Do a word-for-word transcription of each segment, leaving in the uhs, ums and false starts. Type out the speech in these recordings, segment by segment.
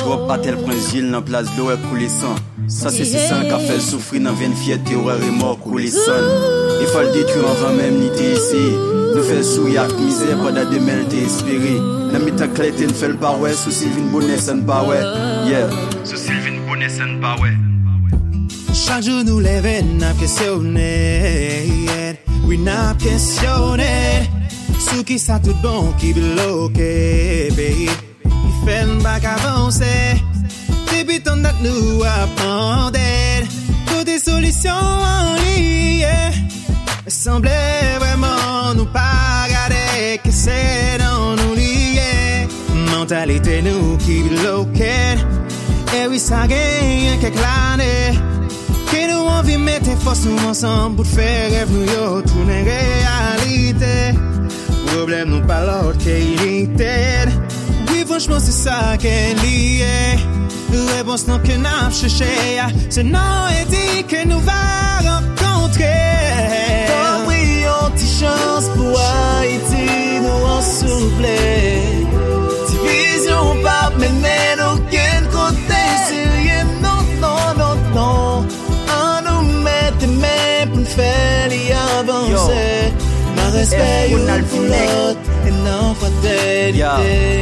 trop à tel point Gilles dans place de l'eau couler sang. Ça c'est c'est ça qui fait souffrir dans vingt fierté horreur et mort couler sang. Il faut le détruire avant même ni t'es ici. Nous fait souiller avec misère pendant demain t'es espéré. Dans mi temps clé t'es fait le pas ouais sous Sylvain Bonnet sans pas ouais. Yeah. Sous Sylvain Bonnet sans pas ouais. Chaque jour nous lèvons n'a questionné. Oui n'a questionné. Sous qui ça tout bon qui bloqué baby. Il fait un bac avancer. Depuis tant que nous apprenons toutes des solutions en ligne. Il semblait vraiment nous pas regarder que c'est dans nous lier. Mentalité nous qui bloquait. Et oui ça gagne quelques années. Que nous envie mettre force nous ensemble pour faire rêve nous yo tourner réalité. Problème nous pas l'autre qu'unité. Oui franchement c'est ça qui est lié. Réponse non que n'a cherché. C'est non et dit que nous va rencontrer. Tant brillant petite chance pour Haïti nous en souffler. Division pas mener aucun côté. C'est rien non non non non. On nous met des mains pour nous faire y avancer. Ma respect you pour l'autre et non fraternité.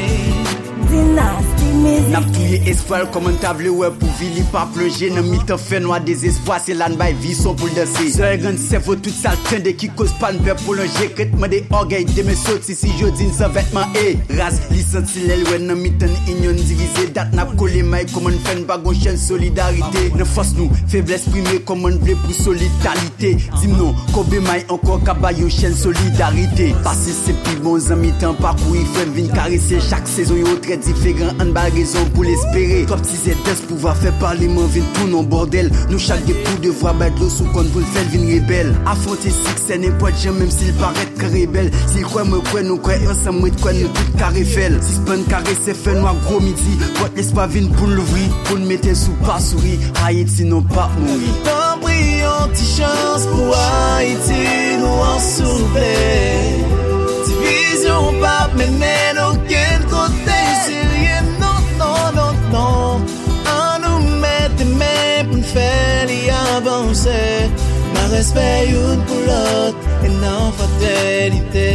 N'a touillé espoir comme un table ouais pour vili pas plonger dans mi-temps fait noir désespoir c'est là n'bay vie son pour danser seul grand cerveau toute ça train de qui cause pas ne peut prolonger crètement des orgueil de mes sautes si si jodine sans vêtement et race licentilel ouais dans mi-temps union divisé date n'a collé maille comme on fait pas gon chaîne solidarité ne force nous faiblesse primée comme on veut pour solidarité dis-nous kobe maille encore cabayo chaîne solidarité passer c'est plus bons amis temps parcours il fait venir caresser chaque saison yo très différent en bas raison pour l'espérer. Toi petits aides pouvoir faire parler mon vin tout non bordel. Nous chaque des pour devoir battre l'eau sous compte pour le faire vin rebelle. Affronter six c'est n'importe quoi même s'il paraît très rebelle. Si quoi me quoi nous quoi ensemble quoi nous tout carré fait. Si spin carré c'est fait noir gros midi. Votre l'espoir vin pour l'ouvrir pour le mettre sous pas sourire. Haïti non pas mourir. Tant brillant petite chance pour Haïti nous en souffler. Division pas mener aucun côté. C'est rien non non non non. On nous met des mains pour nous faire y avancer. Ma respect une pour l'autre et non fraternité.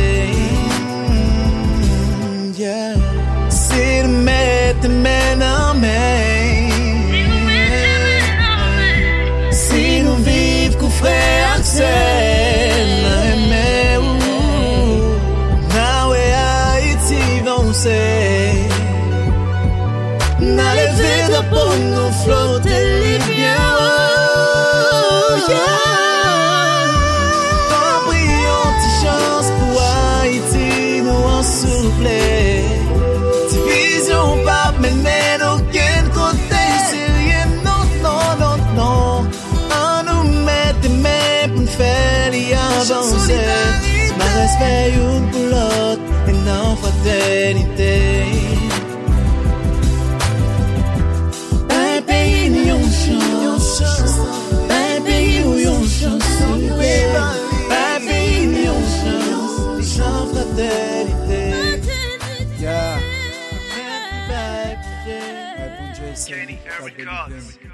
Mm, yeah. Si nous mettons des mains en main. Si nous vivons qu'on frère Axel. Now Haïti avancer. N'a levé de pour nous flotter les biens. Oh, yeah. Tant brillant petite chance pour Haïti nous en souffler. Division pas mener aucun côté. C'est rien non non non non. On nous met des mains pour nous faire y avancer. Ma respect une pour l'autre et non fraternité. Kenny Eric Cards.